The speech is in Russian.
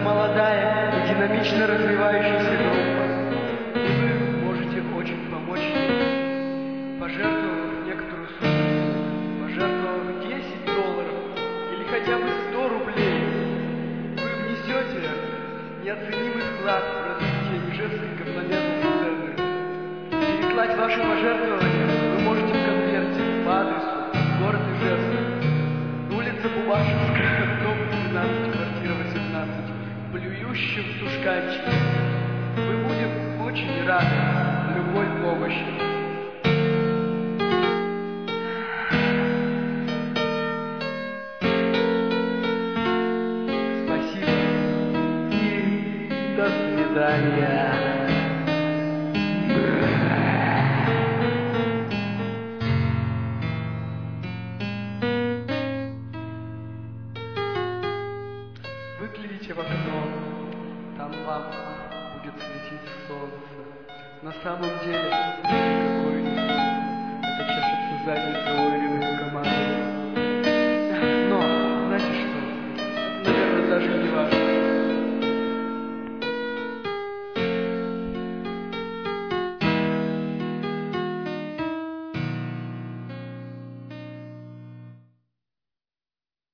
молодая и динамично развивающаяся группа. И вы можете очень помочь ей, пожертвовав некоторую сумму, пожертвовав $10 или хотя бы 100 рублей. Вы внесете неоценимый вклад в развитие Ижевской говнометной сцены. Переслать ваши пожертвования вы можете в конверте по адресу город Ижевск, улица Бубашевская, дом 12, квартира 18, в блюющем тушканчике. Мы будем очень рады любой помощи. Спасибо и до свидания. Выглядите в окно, там вам будет светить солнце. На самом деле, никакое не солнце. Это чешется задница у